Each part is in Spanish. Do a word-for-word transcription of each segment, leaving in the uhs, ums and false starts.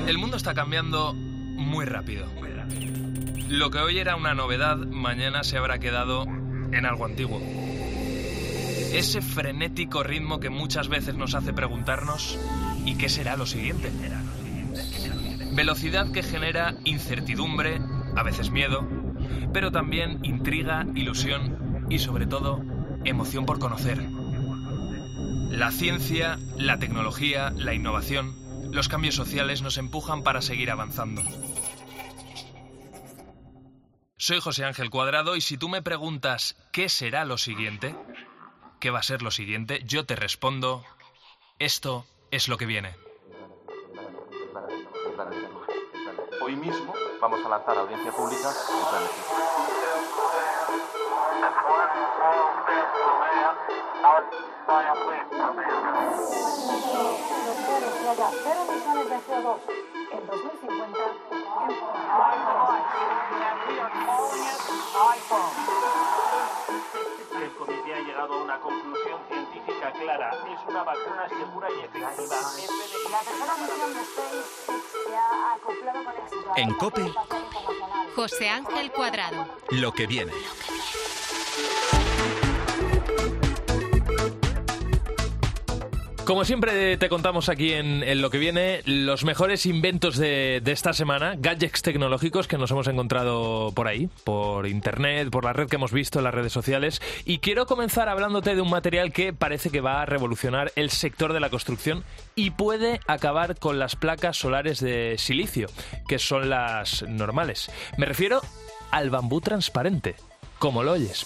El mundo está cambiando muy rápido. Lo que hoy era una novedad, mañana se habrá quedado en algo antiguo. Ese frenético ritmo que muchas veces nos hace preguntarnos ¿y qué será lo siguiente? Velocidad que genera incertidumbre, a veces miedo, pero también intriga, ilusión y sobre todo emoción por conocer. La ciencia, la tecnología, la innovación, los cambios sociales nos empujan para seguir avanzando. Soy José Ángel Cuadrado y si tú me preguntas ¿qué será lo siguiente? ¿Qué va a ser lo siguiente? Yo te respondo, esto es lo que viene. Hoy mismo vamos a lanzar a audiencia pública el plan de ciencia. Cero emisiones de C O dos en dos mil cincuenta. El comité ha llegado a una conclusión científica clara. Es una vacuna segura y efectiva. La tercera misión de SpaceX se ha acoplado con éxito. En COPE, José Ángel Cuadrado. Lo que viene. Como siempre te contamos aquí en, en Lo que viene los mejores inventos de, de esta semana, gadgets tecnológicos que nos hemos encontrado por ahí, por internet, por la red que hemos visto en las redes sociales. Y quiero comenzar hablándote de un material que parece que va a revolucionar el sector de la construcción y puede acabar con las placas solares de silicio, que son las normales. Me refiero al bambú transparente, como lo oyes.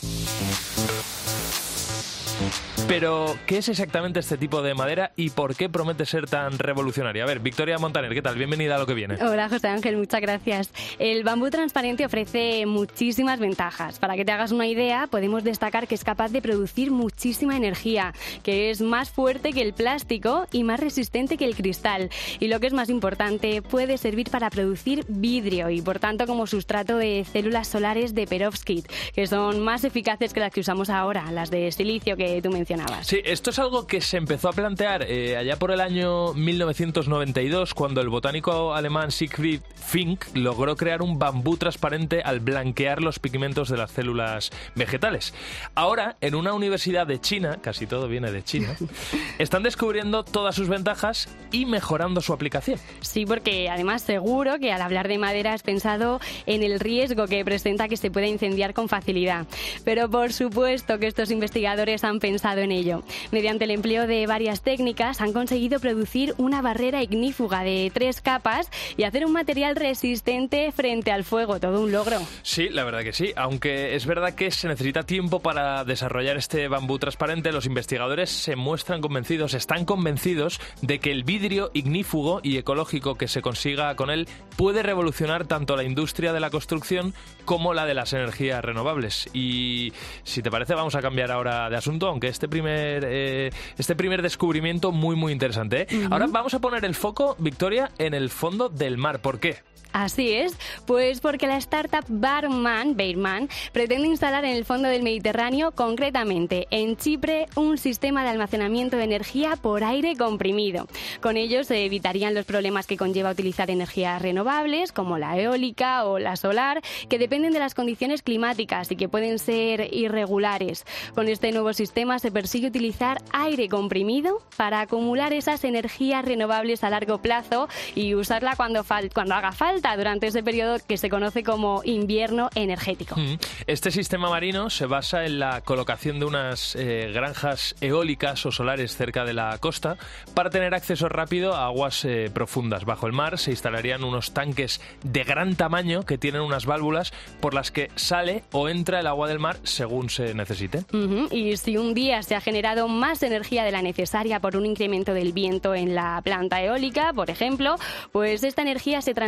Pero, ¿qué es exactamente este tipo de madera y por qué promete ser tan revolucionaria? A ver, Victoria Montaner, ¿qué tal? Bienvenida a Lo que viene. Hola, José Ángel, muchas gracias. El bambú transparente ofrece muchísimas ventajas. Para que te hagas una idea, podemos destacar que es capaz de producir muchísima energía, que es más fuerte que el plástico y más resistente que el cristal. Y lo que es más importante, puede servir para producir vidrio y, por tanto, como sustrato de células solares de perovskit, que son más eficaces que las que usamos ahora, las de silicio que tú mencionabas. Sí, esto es algo que se empezó a plantear eh, allá por el año mil novecientos noventa y dos, cuando el botánico alemán Siegfried Fink logró crear un bambú transparente al blanquear los pigmentos de las células vegetales. Ahora, en una universidad de China, casi todo viene de China, están descubriendo todas sus ventajas y mejorando su aplicación. Sí, porque además seguro que al hablar de madera has pensado en el riesgo que presenta que se pueda incendiar con facilidad. Pero por supuesto que estos investigadores han pensado en ello. Mediante el empleo de varias técnicas han conseguido producir una barrera ignífuga de tres capas y hacer un material resistente frente al fuego. Todo un logro. Sí, la verdad que sí. Aunque es verdad que se necesita tiempo para desarrollar este bambú transparente, los investigadores se muestran convencidos, están convencidos de que el vidrio ignífugo y ecológico que se consiga con él puede revolucionar tanto la industria de la construcción como la de las energías renovables. Y si te parece, vamos a cambiar ahora de asunto, aunque este primer, eh, este primer descubrimiento muy, muy interesante, ¿eh? Uh-huh. Ahora vamos a poner el foco, Victoria, en el fondo del mar. ¿Por qué? Así es, pues porque la startup Barman, Beirman pretende instalar en el fondo del Mediterráneo, concretamente en Chipre, un sistema de almacenamiento de energía por aire comprimido. Con ello se evitarían los problemas que conlleva utilizar energías renovables, como la eólica o la solar, que dependen de las condiciones climáticas y que pueden ser irregulares. Con este nuevo sistema se persigue utilizar aire comprimido para acumular esas energías renovables a largo plazo y usarla cuando, fal- cuando haga falta, durante ese periodo que se conoce como invierno energético. Este sistema marino se basa en la colocación de unas eh, granjas eólicas o solares cerca de la costa para tener acceso rápido a aguas eh, profundas. Bajo el mar se instalarían unos tanques de gran tamaño que tienen unas válvulas por las que sale o entra el agua del mar según se necesite. Uh-huh. Y si un día se ha generado más energía de la necesaria por un incremento del viento en la planta eólica, por ejemplo, pues esta energía se transforma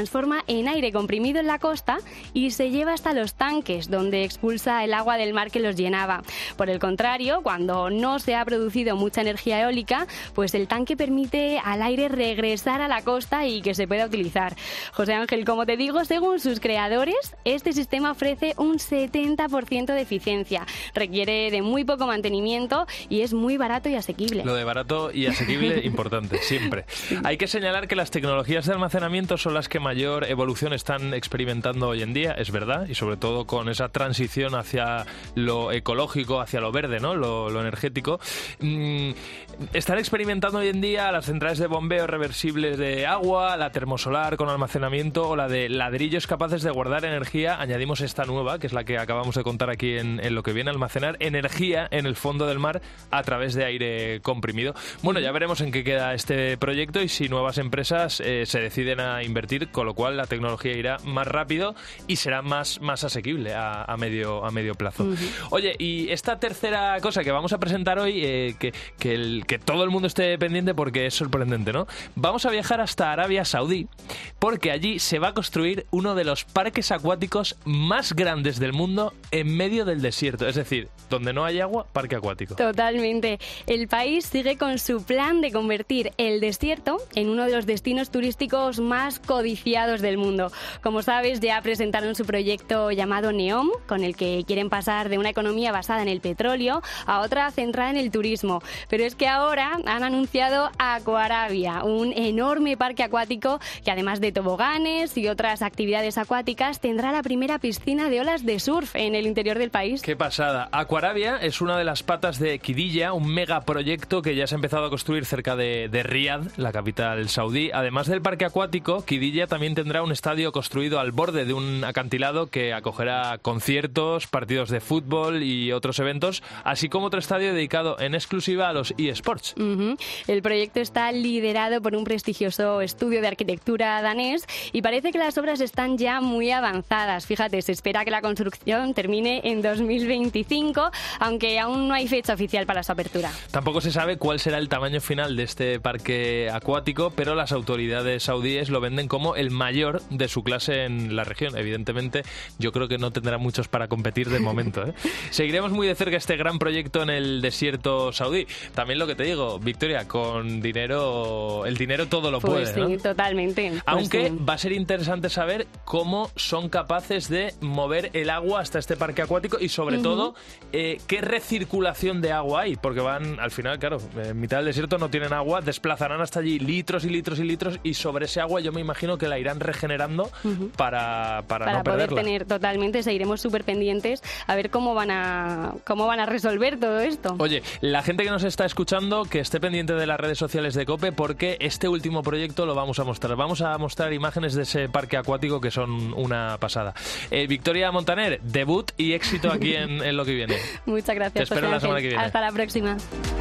en aire comprimido en la costa y se lleva hasta los tanques, donde expulsa el agua del mar que los llenaba. Por el contrario, cuando no se ha producido mucha energía eólica, pues el tanque permite al aire regresar a la costa y que se pueda utilizar. José Ángel, como te digo, según sus creadores, este sistema ofrece un setenta por ciento de eficiencia, requiere de muy poco mantenimiento y es muy barato y asequible. Lo de barato y asequible, importante, siempre. Hay que señalar que las tecnologías de almacenamiento son las que mayor evolución están experimentando hoy en día, es verdad, y sobre todo con esa transición hacia lo ecológico, hacia lo verde, ¿no? Lo, lo energético. Mm, están experimentando hoy en día las centrales de bombeo reversibles de agua, la termosolar con almacenamiento o la de ladrillos capaces de guardar energía. Añadimos esta nueva, que es la que acabamos de contar aquí en, en lo que viene, almacenar energía en el fondo del mar a través de aire comprimido. Bueno, ya veremos en qué queda este proyecto y si nuevas empresas eh, se deciden a invertir, con lo cual la tecnología irá más rápido y será más, más asequible a, a, medio, a medio plazo. Uh-huh. Oye, y esta tercera cosa que vamos a presentar hoy, eh, que, que, el, que todo el mundo esté pendiente porque es sorprendente, ¿no? Vamos a viajar hasta Arabia Saudí porque allí se va a construir uno de los parques acuáticos más grandes del mundo en medio del desierto. Es decir, donde no hay agua, parque acuático. Totalmente. El país sigue con su plan de convertir el desierto en uno de los destinos turísticos más codiciados del mundo. Como sabes, ya presentaron su proyecto llamado NEOM, con el que quieren pasar de una economía basada en el petróleo a otra centrada en el turismo. Pero es que ahora han anunciado Aquarabia, un enorme parque acuático que además de toboganes y otras actividades acuáticas tendrá la primera piscina de olas de surf en el interior del país. ¡Qué pasada! Aquarabia es una de las patas de Qiddiya, un megaproyecto que ya se ha empezado a construir cerca de, de Riad, la capital saudí. Además del parque acuático, Qiddiya también tendrá un estadio construido al borde de un acantilado que acogerá conciertos, partidos de fútbol y otros eventos, así como otro estadio dedicado en exclusiva a los eSports. Uh-huh. El proyecto está liderado por un prestigioso estudio de arquitectura danés y parece que las obras están ya muy avanzadas. Fíjate, se espera que la construcción termine en dos mil veinticinco, aunque aún no hay fecha oficial para su apertura. Tampoco se sabe cuál será el tamaño final de este parque acuático, pero las autoridades saudíes lo venden como el mayor de su clase en la región. Evidentemente, yo creo que no tendrá muchos para competir de momento, ¿eh? Seguiremos muy de cerca este gran proyecto en el desierto saudí. También lo que te digo, Victoria, con dinero, el dinero todo lo pues puede, sí, ¿no? totalmente. Pues Aunque sí. va a ser interesante saber cómo son capaces de mover el agua hasta este parque acuático y sobre uh-huh. todo eh, qué recirculación de agua hay, porque van, al final, claro, en mitad del desierto no tienen agua, desplazarán hasta allí litros y litros y litros y sobre ese agua yo me imagino que la irán regenerando uh-huh. para, para, para no poder perderla. tener totalmente, seguiremos súper pendientes a ver cómo van a cómo van a resolver todo esto. Oye, la gente que nos está escuchando, que esté pendiente de las redes sociales de COPE porque este último proyecto lo vamos a mostrar. Vamos a mostrar imágenes de ese parque acuático que son una pasada. Eh, Victoria Montaner, debut y éxito aquí en, en Lo que viene. Muchas gracias. Te espero José la semana Ángel. que viene. Hasta la próxima.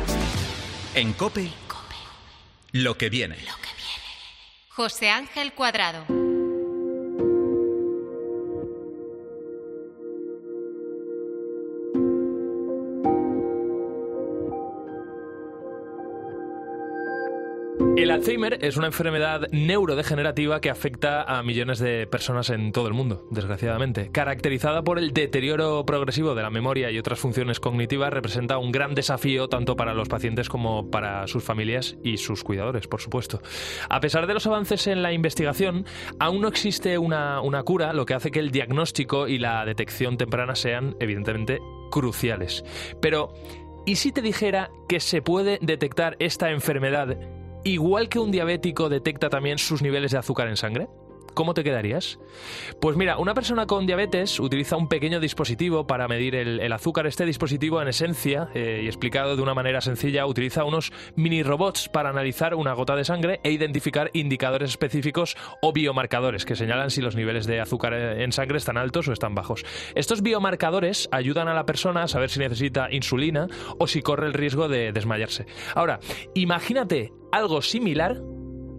En COPE, COPE. Lo que viene. Lo que viene. José Ángel Cuadrado. El Alzheimer es una enfermedad neurodegenerativa que afecta a millones de personas en todo el mundo, desgraciadamente. Caracterizada por el deterioro progresivo de la memoria y otras funciones cognitivas, representa un gran desafío tanto para los pacientes como para sus familias y sus cuidadores, por supuesto. A pesar de los avances en la investigación, aún no existe una, una cura, lo que hace que el diagnóstico y la detección temprana sean, evidentemente, cruciales. Pero, ¿y si te dijera que se puede detectar esta enfermedad igual que un diabético detecta también sus niveles de azúcar en sangre? ¿Cómo te quedarías? Pues mira, una persona con diabetes utiliza un pequeño dispositivo para medir el, el azúcar. Este dispositivo, en esencia, eh, y explicado de una manera sencilla, utiliza unos mini robots para analizar una gota de sangre e identificar indicadores específicos o biomarcadores que señalan si los niveles de azúcar en sangre están altos o están bajos. Estos biomarcadores ayudan a la persona a saber si necesita insulina o si corre el riesgo de desmayarse. Ahora, imagínate algo similar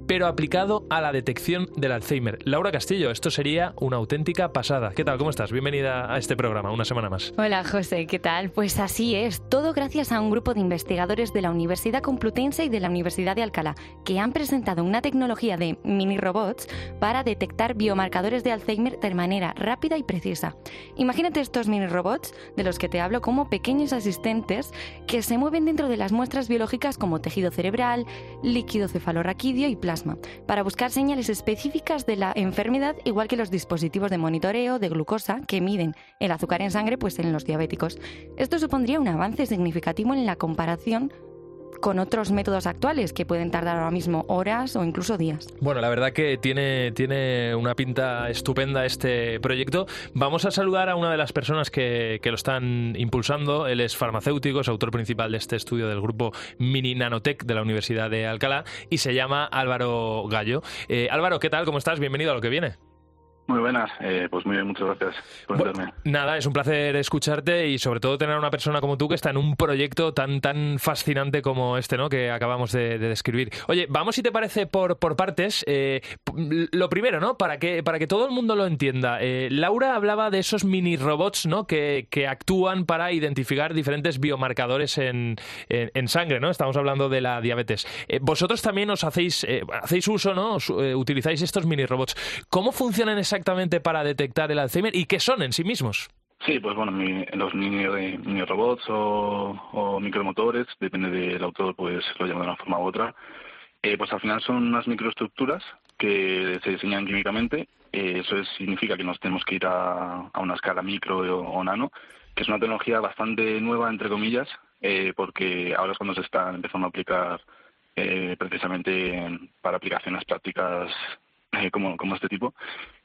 pero aplicado a la detección del Alzheimer. Laura Castillo, esto sería una auténtica pasada. ¿Qué tal? ¿Cómo estás? Bienvenida a este programa, una semana más. Hola, José, ¿qué tal? Pues así es, todo gracias a un grupo de investigadores de la Universidad Complutense y de la Universidad de Alcalá, que han presentado una tecnología de mini robots para detectar biomarcadores de Alzheimer de manera rápida y precisa. Imagínate estos mini robots de los que te hablo como pequeños asistentes que se mueven dentro de las muestras biológicas como tejido cerebral, líquido cefalorraquídeo y plasma, para buscar señales específicas de la enfermedad, igual que los dispositivos de monitoreo de glucosa que miden el azúcar en sangre pues en los diabéticos. Esto supondría un avance significativo en la comparación con otros métodos actuales que pueden tardar ahora mismo horas o incluso días. Bueno, la verdad que tiene, tiene una pinta estupenda este proyecto. Vamos a saludar a una de las personas que, que lo están impulsando. Él es farmacéutico, es autor principal de este estudio del grupo Mini Nanotech de la Universidad de Alcalá y se llama Álvaro Gallo. Eh, Álvaro, ¿qué tal? ¿Cómo estás? Bienvenido a Lo que viene. Muy buenas, eh, pues muy bien, muchas gracias por invitarme. Bueno, nada, es un placer escucharte y sobre todo tener a una persona como tú que está en un proyecto tan tan fascinante como este, ¿no?, que acabamos de, de describir. Oye, vamos, si te parece, por, por partes. Eh, lo primero, ¿no?, para que, para que todo el mundo lo entienda. Eh, Laura hablaba de esos mini robots, ¿no?, que, que actúan para identificar diferentes biomarcadores en, en, en sangre, ¿no? Estamos hablando de la diabetes. Eh, vosotros también os hacéis, eh, hacéis uso, ¿no?, os, eh, utilizáis estos mini robots. ¿Cómo funcionan esas exactamente para detectar el Alzheimer y qué son en sí mismos? Sí, pues bueno, mi, los mini, mini robots o, o micromotores, depende del autor, pues lo llama de una forma u otra, eh, pues al final son unas microestructuras que se diseñan químicamente. Eh, eso es, significa que nos tenemos que ir a, a una escala micro o, o nano, que es una tecnología bastante nueva, entre comillas, eh, porque ahora es cuando se está empezando a aplicar eh, precisamente para aplicaciones prácticas eh, como, como este tipo.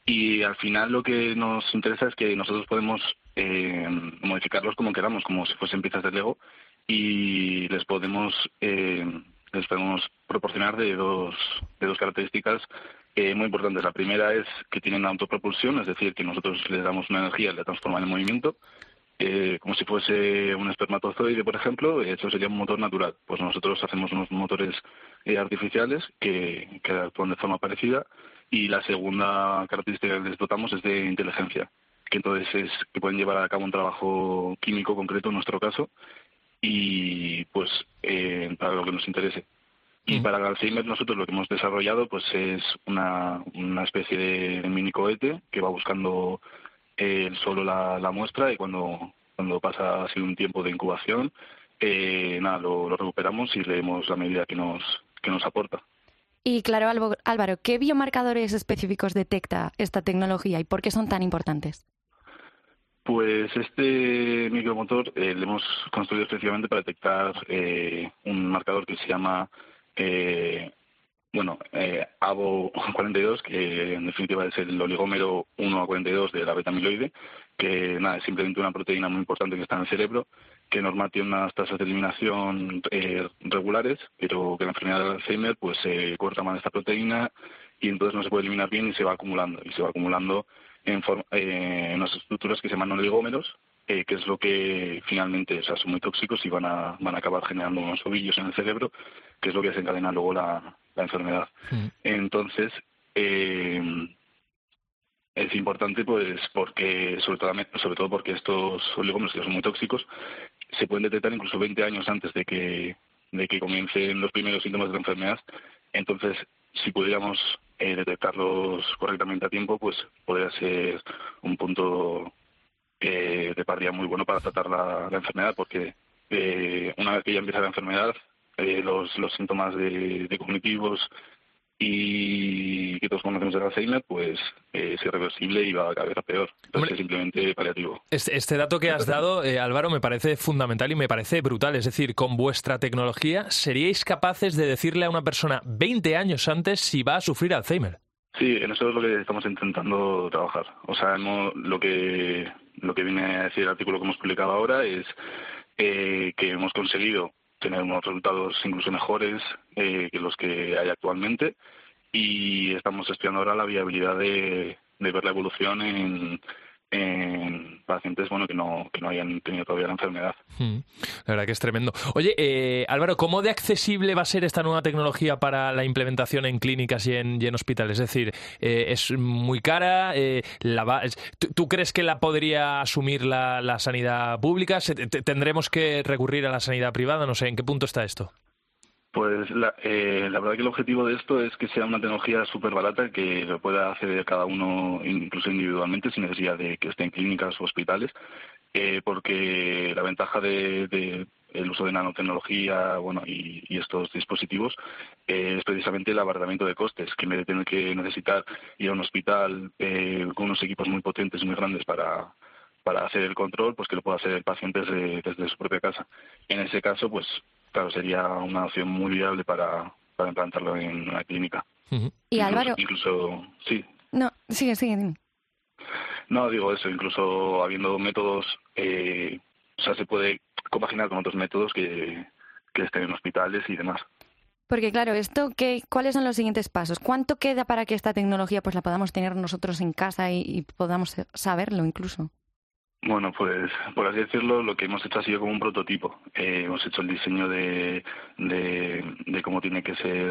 Y al final lo que nos interesa es que nosotros podemos eh, modificarlos como queramos, como si fuesen piezas de Lego, y les podemos eh, les podemos proporcionar de dos de dos características eh, muy importantes. La primera es que tienen autopropulsión, es decir, que nosotros les damos una energía y la transforman en movimiento, eh, como si fuese un espermatozoide, por ejemplo. Eso sería un motor natural. Pues nosotros hacemos unos motores eh, artificiales que, que actúan de forma parecida. Y la segunda característica que les dotamos es de inteligencia, que entonces es que pueden llevar a cabo un trabajo químico concreto en nuestro caso y pues eh, para lo que nos interese. Y para el Alzheimer nosotros lo que hemos desarrollado pues es una, una especie de, de mini cohete que va buscando eh, solo la, la muestra y cuando, cuando pasa así un tiempo de incubación, eh, nada, lo, lo recuperamos y leemos la medida que nos, que nos aporta. Y claro, Álvaro, ¿qué biomarcadores específicos detecta esta tecnología y por qué son tan importantes? Pues este micromotor eh, lo hemos construido específicamente para detectar eh, un marcador que se llama eh, bueno, eh, A B O cuarenta y dos, que en definitiva es el oligómero uno a cuarenta y dos de la beta-amiloide, que nada, es simplemente una proteína muy importante que está en el cerebro, que normal tiene unas tasas de eliminación eh, regulares, pero que en la enfermedad de Alzheimer pues se eh, corta mal esta proteína y entonces no se puede eliminar bien y se va acumulando, y se va acumulando en, forma, eh, en unas estructuras que se llaman oligómeros, eh, que es lo que finalmente, o sea, son muy tóxicos y van a, van a acabar generando unos ovillos en el cerebro, que es lo que desencadena luego la, la enfermedad. Mm. Entonces, eh, es importante pues porque, sobre todo, sobre todo porque estos oligómeros, que son muy tóxicos, se pueden detectar incluso veinte años antes de que, de que comiencen los primeros síntomas de la enfermedad. Entonces, si pudiéramos eh, detectarlos correctamente a tiempo, pues podría ser un punto eh, de partida muy bueno para tratar la, la enfermedad, porque eh, una vez que ya empieza la enfermedad, eh, los, los síntomas de, de cognitivos y que todos conocemos el Alzheimer, pues eh, es irreversible y va a cada vez a peor. Entonces Hombre, es simplemente paliativo. Este, este dato que has dado, eh, Álvaro, me parece fundamental y me parece brutal. Es decir, con vuestra tecnología, ¿seríais capaces de decirle a una persona veinte años antes si va a sufrir Alzheimer? Sí, en eso es lo que estamos intentando trabajar. O sea, hemos, lo que lo que viene a decir el artículo que hemos publicado ahora es eh, que hemos conseguido tener unos resultados incluso mejores eh, que los que hay actualmente, y estamos estudiando ahora la viabilidad de, de ver la evolución en, en pacientes bueno que no que no hayan tenido todavía la enfermedad. Mm, la verdad que es tremendo. Oye, eh, Álvaro, ¿cómo de accesible va a ser esta nueva tecnología para la implementación en clínicas y en, y en hospitales? Es decir, eh, ¿es muy cara? Eh, la va, es, ¿tú, ¿Tú crees que la podría asumir la, la sanidad pública? ¿Se, te, ¿Tendremos que recurrir a la sanidad privada? No sé, ¿en qué punto está esto? Pues la, eh, la verdad que el objetivo de esto es que sea una tecnología súper barata que lo pueda acceder cada uno incluso individualmente sin necesidad de que esté en clínicas o hospitales, eh, porque la ventaja de, de el uso de nanotecnología bueno y, y estos dispositivos eh, es precisamente el abaratamiento de costes, que en vez de tener que necesitar ir a un hospital eh, con unos equipos muy potentes y muy grandes para para hacer el control, pues que lo pueda hacer el paciente desde, desde su propia casa. En ese caso, pues claro, sería una opción muy viable para, para implantarlo en una clínica. Uh-huh. Y incluso, Álvaro... Incluso, sí. No, sigue, sigue, dime. No, digo eso, incluso habiendo métodos, eh, o sea, se puede compaginar con otros métodos que, que estén en hospitales y demás. Porque claro, esto qué, ¿cuáles son los siguientes pasos? ¿Cuánto queda para que esta tecnología pues la podamos tener nosotros en casa y, y podamos saberlo incluso? Bueno, pues por así decirlo, lo que hemos hecho ha sido como un prototipo. Eh, hemos hecho el diseño de, de, de cómo tiene que ser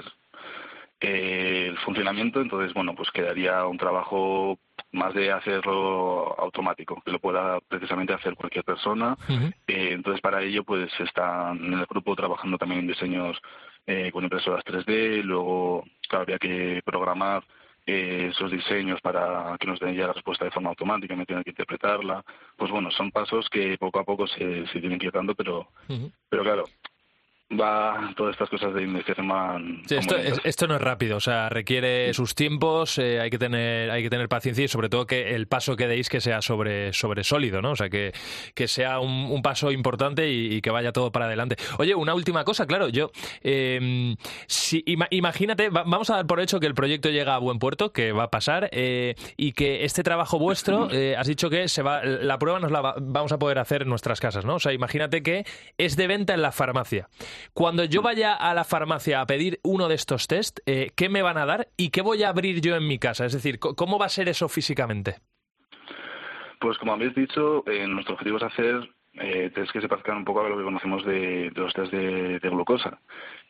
eh, el funcionamiento, entonces, bueno, pues quedaría un trabajo más de hacerlo automático, que lo pueda precisamente hacer cualquier persona. Uh-huh. Eh, entonces, para ello, pues están en el grupo trabajando también en diseños eh, con impresoras tres D, luego, claro, habría que programar Eh, esos diseños para que nos den ya la respuesta de forma automática, me tienen que interpretarla. Pues bueno, son pasos que poco a poco se, se tienen que ir dando, pero, uh-huh. pero claro, va todas estas cosas de investigación van... Sí, esto, es, esto no es rápido, o sea, requiere sus tiempos, eh, hay que tener hay que tener paciencia y sobre todo que el paso que deis que sea sobre, sobre sólido, ¿no? O sea, que, que sea un, un paso importante y, y que vaya todo para adelante. Oye, una última cosa, claro, yo... Eh, si, ima, imagínate, va, vamos a dar por hecho que el proyecto llega a buen puerto, que va a pasar, eh, y que este trabajo vuestro, eh, has dicho que se va la prueba nos la va, vamos a poder hacer en nuestras casas, ¿no? O sea, imagínate que es de venta en la farmacia. Cuando yo vaya a la farmacia a pedir uno de estos test, eh, ¿qué me van a dar y qué voy a abrir yo en mi casa? Es decir, ¿cómo va a ser eso físicamente? Pues como habéis dicho, eh, nuestro objetivo es hacer eh, test que se parezcan un poco a lo que conocemos de, de los test de, de glucosa.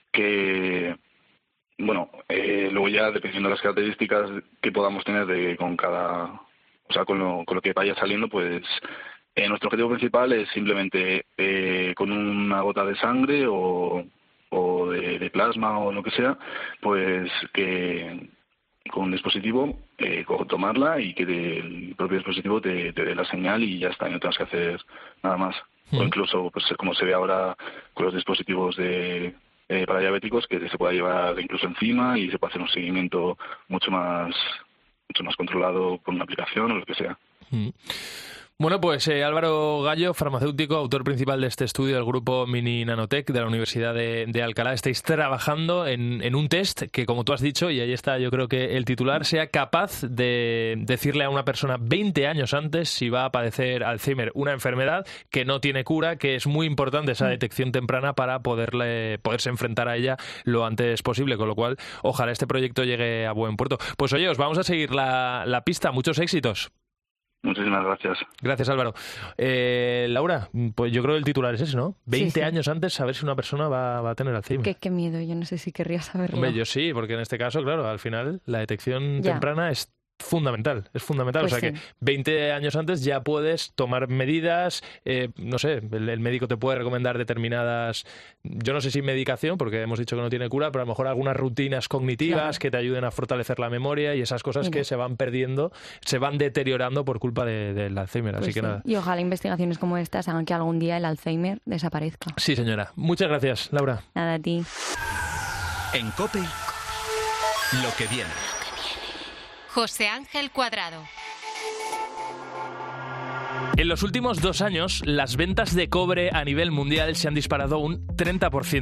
Que, bueno, eh, luego ya dependiendo de las características que podamos tener de, con cada, o sea, con lo, con lo que vaya saliendo, pues... Eh, nuestro objetivo principal es simplemente eh, con una gota de sangre o, o de, de plasma o lo que sea, pues que con un dispositivo eh, tomarla y que el propio dispositivo te, te dé la señal y ya está, no tienes que hacer nada más. Mm. O incluso, pues como se ve ahora con los dispositivos de eh, para diabéticos, que se pueda llevar incluso encima y se puede hacer un seguimiento mucho más mucho más controlado por una aplicación o lo que sea. Mm. Bueno, pues eh, Álvaro Gallo, farmacéutico, autor principal de este estudio del grupo Mini Nanotech de la Universidad de, de Alcalá, estáis trabajando en, en un test que, como tú has dicho, y ahí está yo creo que el titular, sea capaz de decirle a una persona veinte años antes si va a padecer Alzheimer, una enfermedad que no tiene cura, que es muy importante esa detección temprana para poderle poderse enfrentar a ella lo antes posible, con lo cual ojalá este proyecto llegue a buen puerto. Pues oye, os vamos a seguir la, la pista, muchos éxitos. Muchísimas gracias. Gracias, Álvaro. Eh, Laura, pues yo creo que el titular es ese, ¿no? veinte sí, sí. años antes saber si una persona va, va a tener Alzheimer. Qué, qué miedo, yo no sé si querría saberlo. Hombre, yo sí, porque en este caso, claro, al final la detección ya. temprana es fundamental, es fundamental. Pues o sea sí. que veinte años antes ya puedes tomar medidas, eh, no sé, el, el médico te puede recomendar determinadas, yo no sé si medicación, porque hemos dicho que no tiene cura, pero a lo mejor algunas rutinas cognitivas claro. que te ayuden a fortalecer la memoria y esas cosas Mira. que se van perdiendo, se van deteriorando por culpa del de, de Alzheimer. Pues así que sí. nada. Y ojalá investigaciones como estas hagan que algún día el Alzheimer desaparezca. Sí, señora. Muchas gracias, Laura. Nada, a ti. En COPE, lo que viene. José Ángel Cuadrado. En los últimos dos años, las ventas de cobre a nivel mundial se han disparado un treinta por ciento.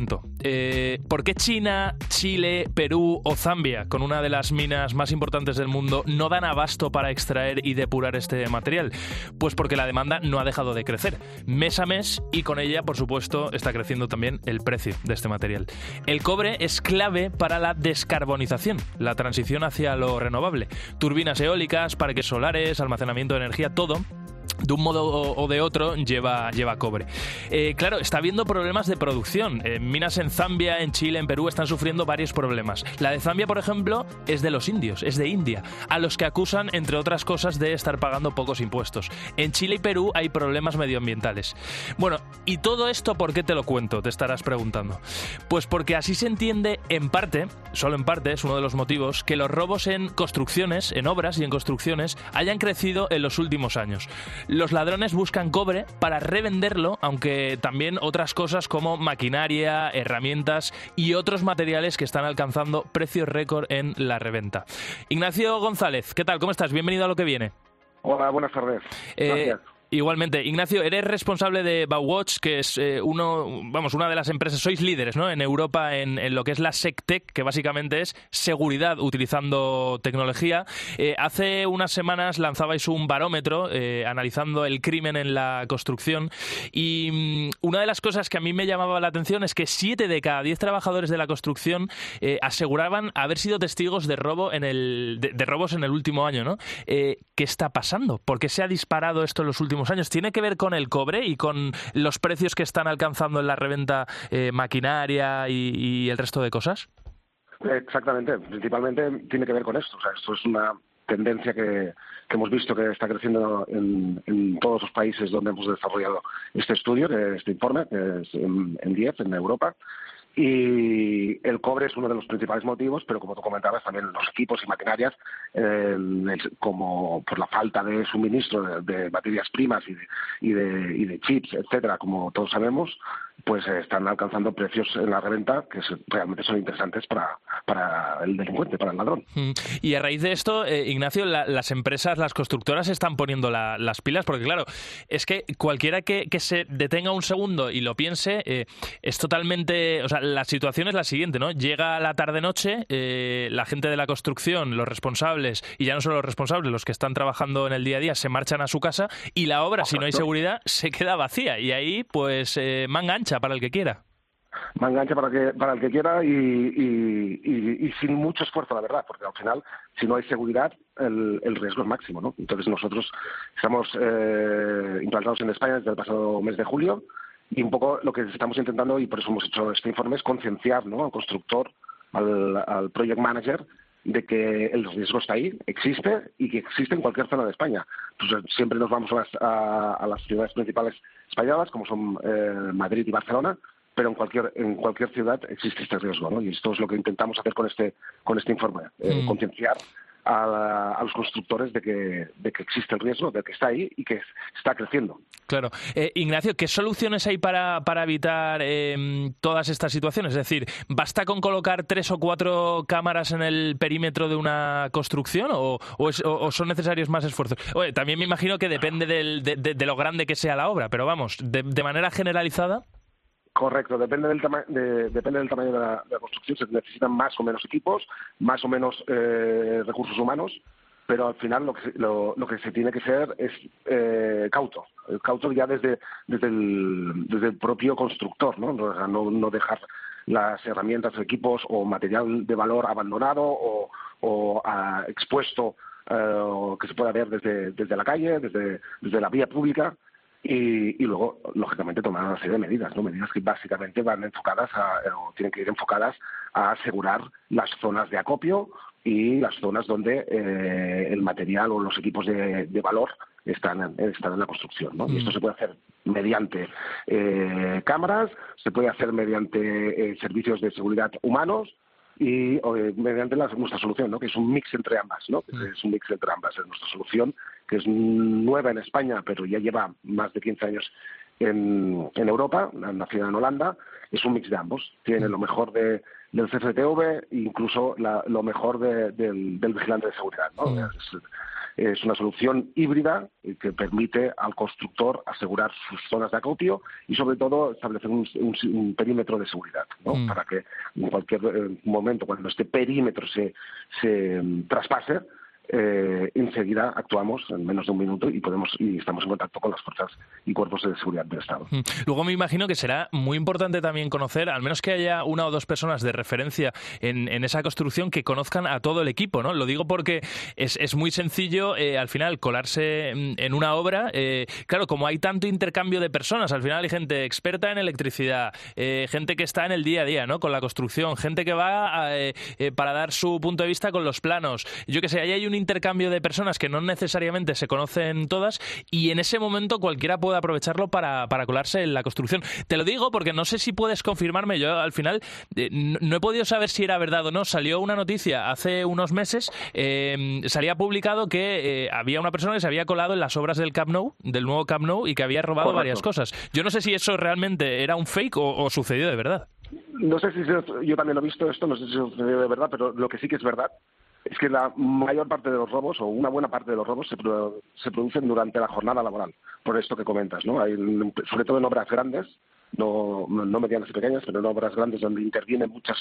eh, ¿por qué China, Chile, Perú o Zambia, con una de las minas más importantes del mundo, no dan abasto para extraer y depurar este material? Pues porque la demanda no ha dejado de crecer, mes a mes, y con ella, por supuesto, está creciendo también el precio de este material. El cobre es clave para la descarbonización, la transición hacia lo renovable. Turbinas eólicas, parques solares, almacenamiento de energía, todo, de un modo o de otro, lleva, lleva cobre. Eh, claro, está habiendo problemas de producción. Eh, minas en Zambia, en Chile, en Perú están sufriendo varios problemas. La de Zambia, por ejemplo, es de los indios, es de India, a los que acusan, entre otras cosas, de estar pagando pocos impuestos. En Chile y Perú hay problemas medioambientales. Bueno, ¿y todo esto por qué te lo cuento? Te estarás preguntando. Pues porque así se entiende, en parte, solo en parte, es uno de los motivos, que los robos en construcciones, en obras y en construcciones, hayan crecido en los últimos años. Los ladrones buscan cobre para revenderlo, aunque también otras cosas como maquinaria, herramientas y otros materiales que están alcanzando precios récord en la reventa. Ignacio González, ¿qué tal? ¿Cómo estás? Bienvenido a Lo que viene. Hola, buenas tardes. Gracias. Eh, Igualmente. Ignacio, eres responsable de Bauwatch, que es eh, uno, vamos, una de las empresas, sois líderes, ¿no?, en Europa en, en lo que es la SecTech, que básicamente es seguridad utilizando tecnología. Eh, hace unas semanas lanzabais un barómetro eh, analizando el crimen en la construcción, y mmm, una de las cosas que a mí me llamaba la atención es que siete de cada diez trabajadores de la construcción eh, aseguraban haber sido testigos de robo en el de, de robos en el último año, ¿no? Eh, ¿Qué está pasando? ¿Por qué se ha disparado esto en los últimos años? ¿Tiene que ver con el cobre y con los precios que están alcanzando en la reventa eh, maquinaria y, y el resto de cosas? Exactamente, principalmente tiene que ver con esto. O sea, esto es una tendencia que, que hemos visto que está creciendo en, en todos los países donde hemos desarrollado este estudio, que este informe, que es en, en diez, en Europa. Y el cobre es uno de los principales motivos, pero como tú comentabas, también los equipos y maquinarias, eh, como por la falta de suministro de, de materias primas y de, y, de, y de chips, etcétera, como todos sabemos, pues eh, están alcanzando precios en la reventa que se, realmente son interesantes para, para el delincuente, para el ladrón. Y a raíz de esto, eh, Ignacio, la, las empresas, las constructoras están poniendo la, las pilas, porque claro, es que cualquiera que, que se detenga un segundo y lo piense, eh, es totalmente... O sea, la situación es la siguiente, ¿no? Llega la tarde-noche, eh, la gente de la construcción, los responsables, y ya no solo los responsables, los que están trabajando en el día a día, se marchan a su casa y la obra, si no hay seguridad, se queda vacía. Y ahí, pues, eh, manga ancha para el que quiera. Manga ancha para, que, para el que quiera y, y, y, y sin mucho esfuerzo, la verdad, porque al final, si no hay seguridad, el, el riesgo es máximo, ¿no? Entonces nosotros estamos eh, implantados en España desde el pasado mes de julio. Y un poco lo que estamos intentando, y por eso hemos hecho este informe, es concienciar, ¿no?, al constructor, al, al project manager, de que el riesgo está ahí, existe, y que existe en cualquier zona de España. Entonces, siempre nos vamos a las, a, a las ciudades principales españolas, como son eh, Madrid y Barcelona, pero en cualquier en cualquier ciudad existe este riesgo, ¿no? Y esto es lo que intentamos hacer con este con este informe, eh, mm. concienciar A, la, a los constructores de que, de que existe el riesgo, de que está ahí y que está creciendo. Claro. Eh, Ignacio, ¿qué soluciones hay para, para evitar eh, todas estas situaciones? Es decir, ¿basta con colocar tres o cuatro cámaras en el perímetro de una construcción o, o, es, o, o son necesarios más esfuerzos? Oye, también me imagino que depende del, de, de, de lo grande que sea la obra, pero vamos, de, de manera generalizada... Correcto, depende del, tama de, depende del tamaño de la, de la construcción, se necesitan más o menos equipos, más o menos eh, recursos humanos, pero al final lo que, lo, lo que se tiene que ser es eh, cauto, el cauto ya desde, desde, el, desde el propio constructor, ¿no? No, no dejar las herramientas, equipos o material de valor abandonado o, o a, expuesto eh, que se pueda ver desde, desde la calle, desde, desde la vía pública. Y, y luego, lógicamente, tomar una serie de medidas, ¿no? Medidas que básicamente van enfocadas a, o tienen que ir enfocadas a asegurar las zonas de acopio y las zonas donde eh, el material o los equipos de, de valor están, están en la construcción, ¿no? Mm. Y esto se puede hacer mediante eh, cámaras, se puede hacer mediante eh, servicios de seguridad humanos, y eh, mediante la, nuestra solución, ¿no?, que es un mix entre ambas, ¿no? Mm. Es un mix entre ambas. Es nuestra solución, que es nueva en España, pero ya lleva más de quince años en, en Europa, nacida en Holanda. Es un mix de ambos. Tiene mm. lo mejor de, del C C T V e incluso la, lo mejor de, del, del vigilante de seguridad, ¿no? Mm. Es, Es una solución híbrida que permite al constructor asegurar sus zonas de acopio y, sobre todo, establecer un, un, un perímetro de seguridad, ¿no? Mm. Para que en cualquier eh, momento, cuando este perímetro se, se um, traspase, Eh, enseguida actuamos en menos de un minuto y podemos y estamos en contacto con las fuerzas y cuerpos de seguridad del Estado. Luego me imagino que será muy importante también conocer, al menos que haya una o dos personas de referencia en, en esa construcción que conozcan a todo el equipo, ¿no? Lo digo porque es, es muy sencillo eh, al final colarse en una obra. Eh, claro, como hay tanto intercambio de personas, al final hay gente experta en electricidad, eh, gente que está en el día a día, ¿no? Con la construcción, gente que va a, eh, eh, para dar su punto de vista con los planos. Yo que sé, ahí hay un intercambio de personas que no necesariamente se conocen todas y en ese momento cualquiera puede aprovecharlo para, para colarse en la construcción. Te lo digo porque no sé si puedes confirmarme. Yo al final eh, no, no he podido saber si era verdad o no. Salió una noticia hace unos meses, eh, salía publicado que eh, había una persona que se había colado en las obras del Camp Nou, del nuevo Camp Nou, y que había robado Correcto. varias cosas. Yo no sé si eso realmente era un fake o, o sucedió de verdad. No sé si se, yo también lo he visto esto, no sé si sucedió de verdad, pero lo que sí que es verdad es que la mayor parte de los robos, o una buena parte de los robos, se, pro, se producen durante la jornada laboral, por esto que comentas, ¿no? Hay, sobre todo en obras grandes, no, no medianas y pequeñas, pero en obras grandes donde intervienen muchas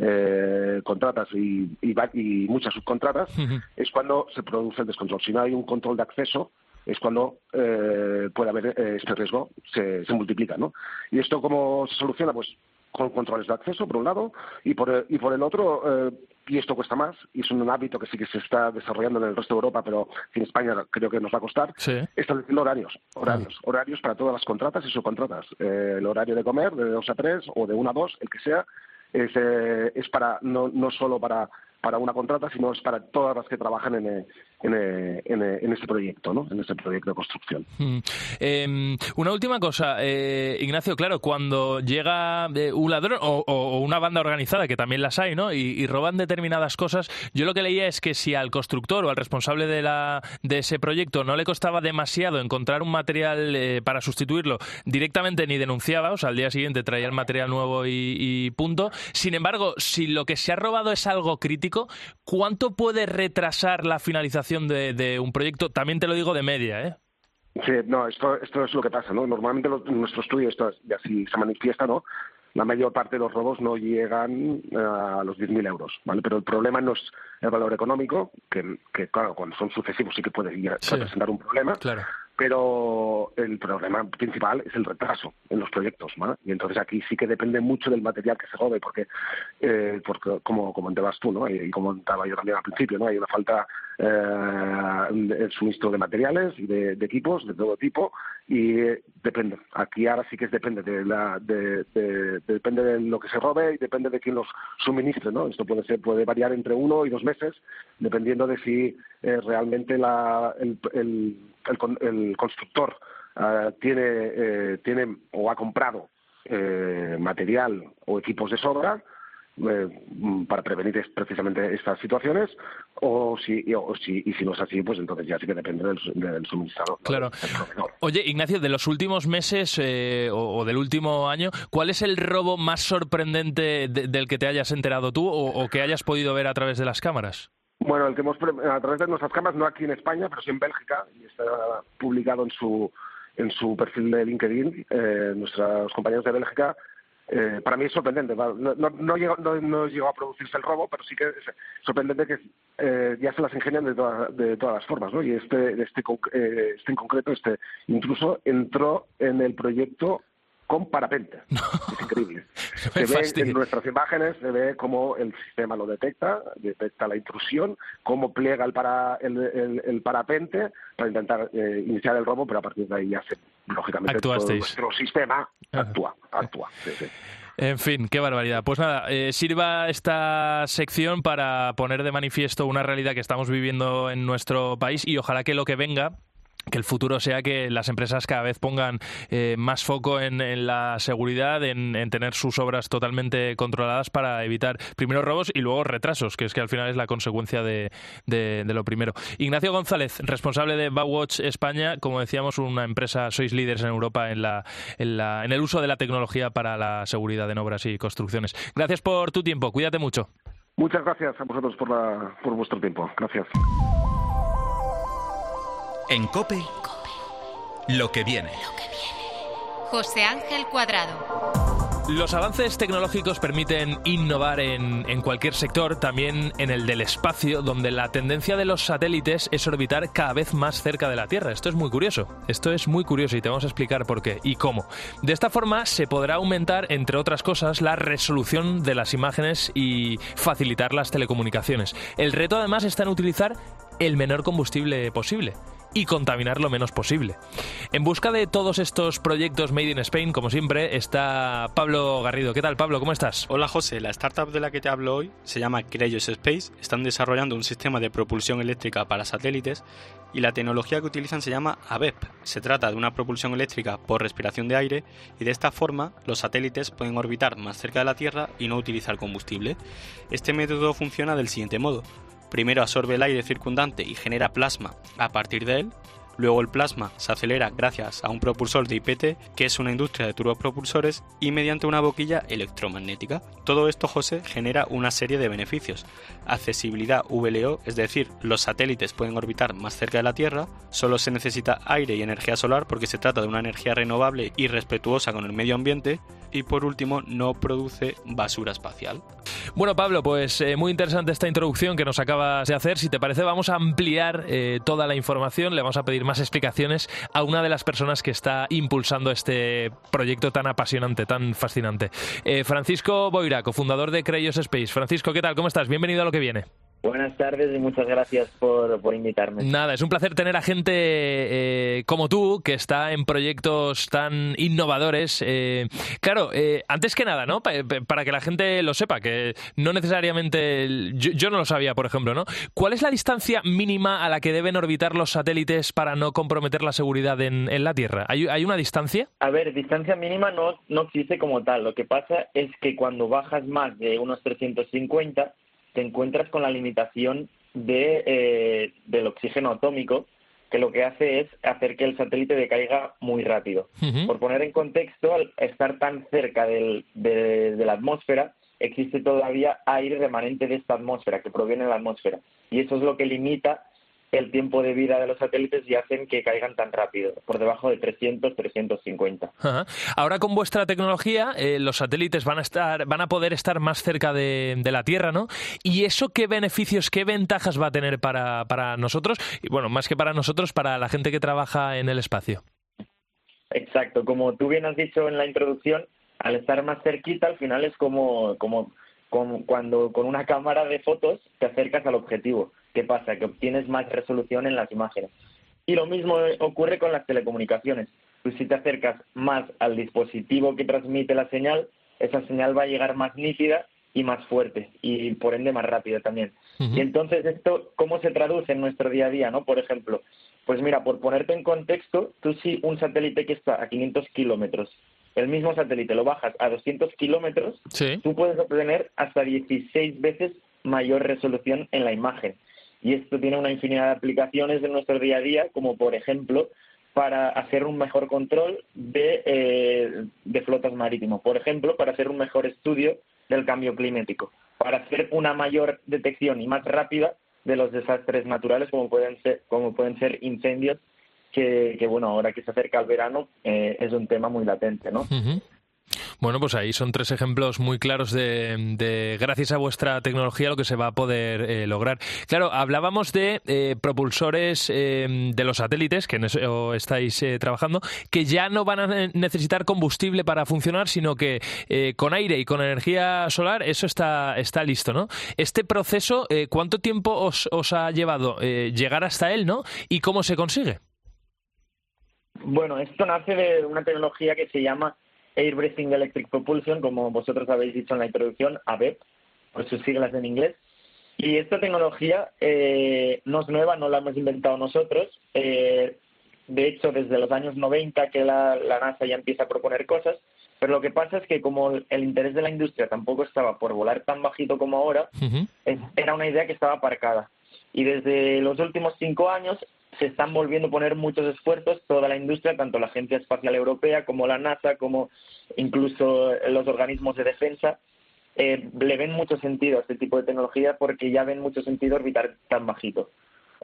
eh, contratas y, y, y muchas subcontratas, uh-huh. es cuando se produce el descontrol. Si no hay un control de acceso, es cuando eh, puede haber eh, este riesgo, se, se multiplica, ¿no? ¿Y esto cómo se soluciona? Pues con controles de acceso, por un lado, y por, y por el otro, eh, y esto cuesta más, y es un hábito que sí que se está desarrollando en el resto de Europa, pero en España creo que nos va a costar, sí. estableciendo horarios, horarios, ah. horarios para todas las contratas y subcontratas. Eh, el horario de comer, de dos a tres, o de una a dos, el que sea, es, eh, es para no, no solo para... para una contrata, sino es para todas las que trabajan en, en, en, en este proyecto, ¿no? En este proyecto de construcción. Mm. Eh, una última cosa, eh, Ignacio, claro, cuando llega eh, un ladrón o, o una banda organizada, que también las hay, ¿no? Y, y roban determinadas cosas, yo lo que leía es que si al constructor o al responsable de, la, de ese proyecto no le costaba demasiado encontrar un material eh, para sustituirlo, directamente ni denunciaba, o sea, al día siguiente traía el material nuevo y, y punto. Sin embargo, si lo que se ha robado es algo crítico, ¿cuánto puede retrasar la finalización de, de un proyecto? También te lo digo de media, ¿eh? Sí, no, esto, esto es lo que pasa, ¿no? Normalmente los, en nuestro estudio esto es, y así se manifiesta, ¿no? La mayor parte de los robos no llegan a los diez mil euros, ¿vale? Pero el problema no es el valor económico, que, que claro, cuando son sucesivos sí que puede llegar a presentar un problema, claro. Pero el problema principal es el retraso en los proyectos, ¿vale? Y entonces aquí sí que depende mucho del material que se robe, porque, eh, porque como comentabas tú, ¿no? Y como comentaba yo también al principio, ¿no? Hay una falta eh, de suministro de materiales y de, de equipos de todo tipo y eh, depende. Aquí ahora sí que es depende de la de, de, de, depende de lo que se robe y depende de quién los suministre, ¿no? Esto puede ser puede variar entre uno y dos meses, dependiendo de si eh, realmente la el, el El, el constructor uh, tiene, eh, tiene o ha comprado eh, material o equipos de sobra eh, para prevenir es, precisamente estas situaciones, o si, o si y si no es así, pues entonces ya sí que depende del, del suministrador. Claro. Del Oye, Ignacio, de los últimos meses eh, o, o del último año, ¿cuál es el robo más sorprendente de, del que te hayas enterado tú o, o que hayas podido ver a través de las cámaras? Bueno, el que hemos a través de nuestras cámaras, no aquí en España, pero sí en Bélgica, y está publicado en su en su perfil de LinkedIn, eh, nuestros compañeros de Bélgica, eh, para mí es sorprendente. No, no, no, llegó, no, no llegó a producirse el robo, pero sí que es sorprendente que eh, ya se las ingenian de, toda, de todas las formas, ¿no? Y este, este, eh, este en concreto, este intruso entró en el proyecto con parapente. No. Es increíble. Se ve en nuestras imágenes, se ve cómo el sistema lo detecta, detecta la intrusión, cómo pliega el, para, el, el, el parapente para intentar eh, iniciar el robo, pero a partir de ahí ya se, lógicamente, todo nuestro sistema actúa. actúa sí, sí. En fin, qué barbaridad. Pues nada, eh, sirva esta sección para poner de manifiesto una realidad que estamos viviendo en nuestro país y ojalá que lo que venga, que el futuro sea que las empresas cada vez pongan eh, más foco en, en la seguridad, en, en tener sus obras totalmente controladas para evitar primero robos y luego retrasos, que es que al final es la consecuencia de, de, de lo primero. Ignacio González, responsable de Bauwatch España, como decíamos, una empresa, sois líderes en Europa en, la, en, la, en el uso de la tecnología para la seguridad en obras y construcciones. Gracias por tu tiempo, cuídate mucho. Muchas gracias a vosotros por, la, por vuestro tiempo. Gracias. En COPE, lo que viene. José Ángel Cuadrado. Los avances tecnológicos permiten innovar en, en cualquier sector, también en el del espacio, donde la tendencia de los satélites es orbitar cada vez más cerca de la Tierra. Esto es muy curioso, esto es muy curioso y te vamos a explicar por qué y cómo. De esta forma se podrá aumentar, entre otras cosas, la resolución de las imágenes y facilitar las telecomunicaciones. El reto además está en utilizar el menor combustible posible y contaminar lo menos posible. En busca de todos estos proyectos Made in Spain, como siempre, está Pablo Garrido. ¿Qué tal, Pablo? ¿Cómo estás? Hola, José. La startup de la que te hablo hoy se llama Creios Space. Están desarrollando un sistema de propulsión eléctrica para satélites y la tecnología que utilizan se llama A B E P. Se trata de una propulsión eléctrica por respiración de aire y de esta forma los satélites pueden orbitar más cerca de la Tierra y no utilizar combustible. Este método funciona del siguiente modo. Primero absorbe el aire circundante y genera plasma a partir de él. Luego el plasma se acelera gracias a un propulsor de I P T, que es una industria de turbopropulsores, y mediante una boquilla electromagnética. Todo esto, José, genera una serie de beneficios. Accesibilidad V L O, es decir, los satélites pueden orbitar más cerca de la Tierra, solo se necesita aire y energía solar porque se trata de una energía renovable y respetuosa con el medio ambiente. Y por último, no produce basura espacial. Bueno, Pablo, pues eh, muy interesante esta introducción que nos acabas de hacer. Si te parece, vamos a ampliar eh, toda la información. Le vamos a pedir más explicaciones a una de las personas que está impulsando este proyecto tan apasionante, tan fascinante. Eh, Francisco Boira, cofundador de Creios Space. Francisco, ¿qué tal? ¿Cómo estás? Bienvenido a Lo que viene. Buenas tardes y muchas gracias por, por invitarme. Nada, es un placer tener a gente eh, como tú, que está en proyectos tan innovadores. Eh, claro, eh, antes que nada, ¿no? Pa- para que la gente lo sepa, que no necesariamente... Yo, yo no lo sabía, por ejemplo, ¿no? ¿Cuál es la distancia mínima a la que deben orbitar los satélites para no comprometer la seguridad en, en la Tierra? ¿Hay, ¿Hay una distancia? A ver, distancia mínima no, no existe como tal. Lo que pasa es que cuando bajas más de unos trescientos cincuenta... te encuentras con la limitación de, eh, del oxígeno atómico, que lo que hace es hacer que el satélite decaiga muy rápido. Uh-huh. Por poner en contexto, al estar tan cerca del, de, de la atmósfera, existe todavía aire remanente de esta atmósfera, que proviene de la atmósfera. Y eso es lo que limita el tiempo de vida de los satélites y hacen que caigan tan rápido, por debajo de trescientos, trescientos cincuenta. Ajá. Ahora con vuestra tecnología, eh, los satélites van a estar, van a poder estar más cerca de, de la Tierra, ¿no? ¿Y eso qué beneficios, qué ventajas va a tener para, para nosotros? Y bueno, más que para nosotros, para la gente que trabaja en el espacio. Exacto, como tú bien has dicho en la introducción, al estar más cerquita, al final es como, como, como cuando con una cámara de fotos te acercas al objetivo. ¿Qué pasa? Que obtienes más resolución en las imágenes. Y lo mismo ocurre con las telecomunicaciones. Pues si te acercas más al dispositivo que transmite la señal, esa señal va a llegar más nítida y más fuerte, y por ende más rápida también. Uh-huh. Y entonces esto, ¿cómo se traduce en nuestro día a día, no? Por ejemplo, pues mira, por ponerte en contexto, tú si un satélite que está a quinientos kilómetros, el mismo satélite lo bajas a doscientos kilómetros, sí, tú puedes obtener hasta dieciséis veces mayor resolución en la imagen. Y esto tiene una infinidad de aplicaciones en nuestro día a día, como por ejemplo, para hacer un mejor control de, eh, de flotas marítimas. Por ejemplo, para hacer un mejor estudio del cambio climático. Para hacer una mayor detección y más rápida de los desastres naturales, como pueden ser, como pueden ser incendios, que, que bueno, ahora que se acerca el verano, eh, es un tema muy latente, ¿no? Uh-huh. Bueno, pues ahí son tres ejemplos muy claros de, de gracias a vuestra tecnología, lo que se va a poder eh, lograr. Claro, hablábamos de eh, propulsores eh, de los satélites, que en eso estáis eh, trabajando, que ya no van a necesitar combustible para funcionar, sino que eh, con aire y con energía solar eso está, está listo, ¿no? Este proceso, eh, ¿cuánto tiempo os, os ha llevado eh, llegar hasta él, ¿no? ¿Y cómo se consigue? Bueno, esto nace de una tecnología que se llama Air Breathing Electric Propulsion, como vosotros habéis dicho en la introducción, A B E P, por sus siglas en inglés. Y esta tecnología eh, no es nueva, no la hemos inventado nosotros. Eh, de hecho, desde los años noventa que la, la NASA ya empieza a proponer cosas, pero lo que pasa es que como el interés de la industria tampoco estaba por volar tan bajito como ahora, uh-huh. es, era una idea que estaba aparcada. Y desde los últimos cinco años se están volviendo a poner muchos esfuerzos, toda la industria, tanto la Agencia Espacial Europea como la NASA, como incluso los organismos de defensa, eh, le ven mucho sentido a este tipo de tecnología porque ya ven mucho sentido orbitar tan bajito.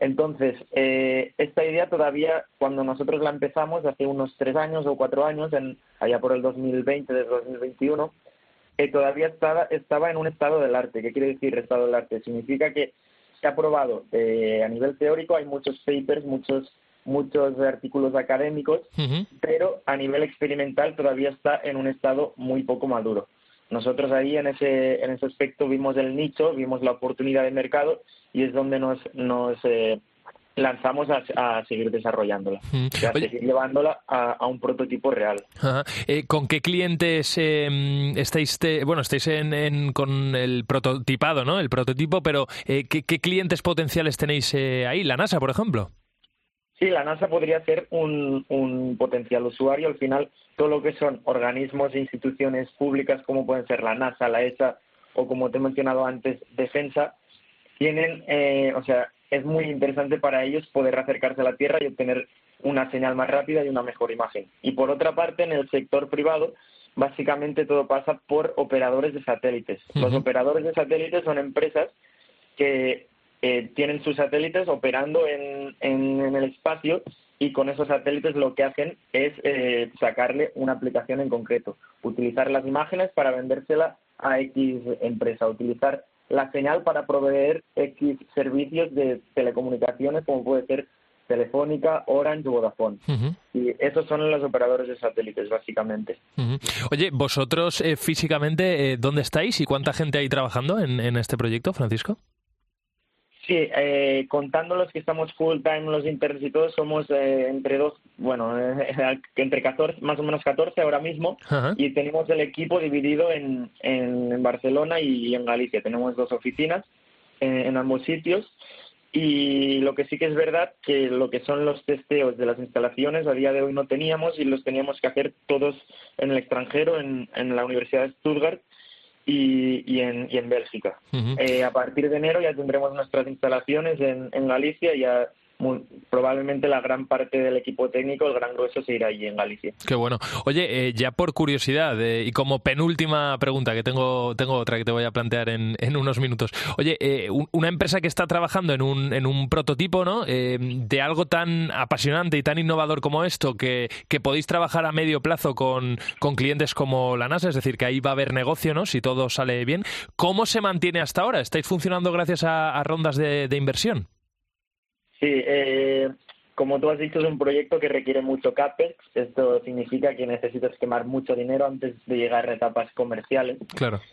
Entonces, eh, esta idea todavía, cuando nosotros la empezamos, hace unos tres años o cuatro años, en, allá por el dos mil veinte, desde dos mil veintiuno, eh, todavía estaba, estaba en un estado del arte. ¿Qué quiere decir estado del arte? Significa que se ha probado eh, a nivel teórico, hay muchos papers, muchos muchos artículos académicos, uh-huh. pero a nivel experimental todavía está en un estado muy poco maduro. Nosotros ahí en ese en ese aspecto vimos el nicho, vimos la oportunidad de mercado y es donde nos nos eh, lanzamos a, a seguir desarrollándola, mm. o sea, a seguir llevándola a, a un prototipo real. Ajá. Eh, ¿Con qué clientes eh, estáis? Te, bueno, estáis en, en, con el prototipado, ¿no? El prototipo, pero eh, ¿qué, qué clientes potenciales tenéis eh, ahí? ¿La NASA, por ejemplo? Sí, la NASA podría ser un, un potencial usuario. Al final, todo lo que son organismos e instituciones públicas, como pueden ser la NASA, la E S A o, como te he mencionado antes, Defensa, tienen, eh, o sea, es muy interesante para ellos poder acercarse a la Tierra y obtener una señal más rápida y una mejor imagen. Y por otra parte, en el sector privado, básicamente todo pasa por operadores de satélites. Uh-huh. Los operadores de satélites son empresas que Eh, tienen sus satélites operando en, en, en el espacio y con esos satélites lo que hacen es eh, sacarle una aplicación en concreto, utilizar las imágenes para vendérsela a X empresa, utilizar la señal para proveer X servicios de telecomunicaciones como puede ser Telefónica, Orange o Vodafone. Uh-huh. Y esos son los operadores de satélites, básicamente. Uh-huh. Oye, vosotros eh, físicamente, eh, ¿dónde estáis y cuánta gente hay trabajando en, en este proyecto, Francisco? Sí, eh, contando los que estamos full time, los interns y todos, somos eh, entre dos, bueno, eh, entre catorce, más o menos catorce ahora mismo, uh-huh. y tenemos el equipo dividido en, en, en Barcelona y en Galicia. Tenemos dos oficinas en, en ambos sitios y lo que sí que es verdad que lo que son los testeos de las instalaciones a día de hoy no teníamos y los teníamos que hacer todos en el extranjero, en, en la Universidad de Stuttgart, Y, y, en, y en Bélgica. Uh-huh. Eh, a partir de enero ya tendremos nuestras instalaciones en, en Galicia, ya muy, probablemente la gran parte del equipo técnico, el gran grueso, se irá allí en Galicia. Qué bueno. Oye, eh, ya por curiosidad, eh, y como penúltima pregunta, que tengo tengo otra que te voy a plantear en, en unos minutos. Oye, eh, un, una empresa que está trabajando en un, en un prototipo, ¿no? Eh, de algo tan apasionante y tan innovador como esto, que, que podéis trabajar a medio plazo con, con clientes como la NASA, es decir, que ahí va a haber negocio, ¿no? Si todo sale bien. ¿Cómo se mantiene hasta ahora? ¿Estáis funcionando gracias a, a rondas de, de inversión? Sí, eh, como tú has dicho, es un proyecto que requiere mucho CAPEX. Esto significa que necesitas quemar mucho dinero antes de llegar a etapas comerciales. Claro.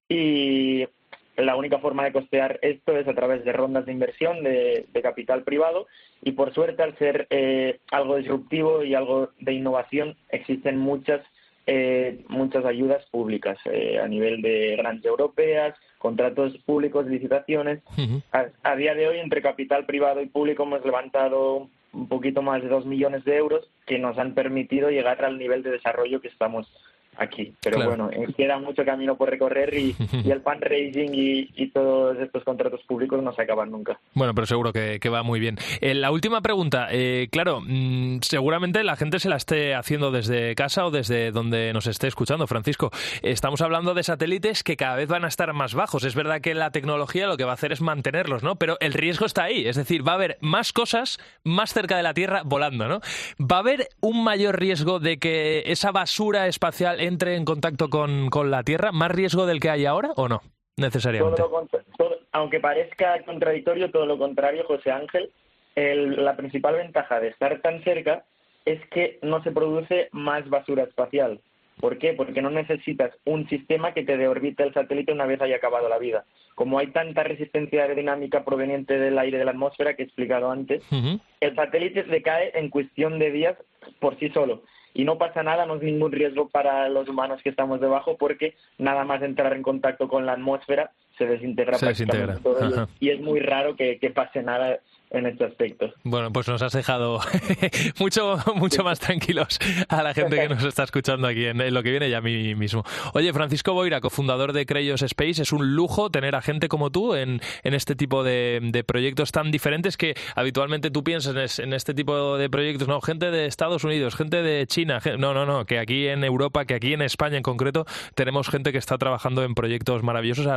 Y la única forma de costear esto es a través de rondas de inversión de, de capital privado. Y por suerte, al ser eh, algo disruptivo y algo de innovación, existen muchas eh, muchas ayudas públicas eh, a nivel de grandes europeas, contratos públicos, licitaciones. Uh-huh. A, a día de hoy, entre capital privado y público, hemos levantado un poquito más de dos millones de euros que nos han permitido llegar al nivel de desarrollo que estamos aquí. Pero claro, bueno, eh, queda mucho camino por recorrer y, y el fundraising y, y todos estos contratos públicos no se acaban nunca. Bueno, pero seguro que, que va muy bien. Eh, la última pregunta, eh, claro, mmm, seguramente la gente se la esté haciendo desde casa o desde donde nos esté escuchando, Francisco. Estamos hablando de satélites que cada vez van a estar más bajos. Es verdad que la tecnología lo que va a hacer es mantenerlos, ¿no? Pero el riesgo está ahí, es decir, va a haber más cosas más cerca de la Tierra volando, ¿no? ¿Va a haber un mayor riesgo de que esa basura espacial entre en contacto con, con la Tierra? ¿Más riesgo del que hay ahora o no, necesariamente? Todo lo, todo, aunque parezca contradictorio, todo lo contrario, José Ángel. El, la principal ventaja de estar tan cerca es que no se produce más basura espacial. ¿Por qué? Porque no necesitas un sistema que te deorbite el satélite una vez haya acabado la vida. Como hay tanta resistencia aerodinámica proveniente del aire de la atmósfera que he explicado antes, uh-huh. el satélite decae en cuestión de días por sí solo. Y no pasa nada, no es ningún riesgo para los humanos que estamos debajo, porque nada más entrar en contacto con la atmósfera se desintegra se prácticamente desintegra. todo. Y es muy raro que, que pase nada en este aspecto. Bueno, pues nos has dejado mucho mucho más tranquilos a la gente que nos está escuchando aquí en, en lo que viene y a mí mismo. Oye, Francisco Boira, cofundador de Creios Space, es un lujo tener a gente como tú en, en este tipo de, de proyectos tan diferentes que habitualmente tú piensas en este tipo de proyectos, no, gente de Estados Unidos, gente de China, gente, no, no, no, que aquí en Europa, que aquí en España en concreto, tenemos gente que está trabajando en proyectos maravillosos a los que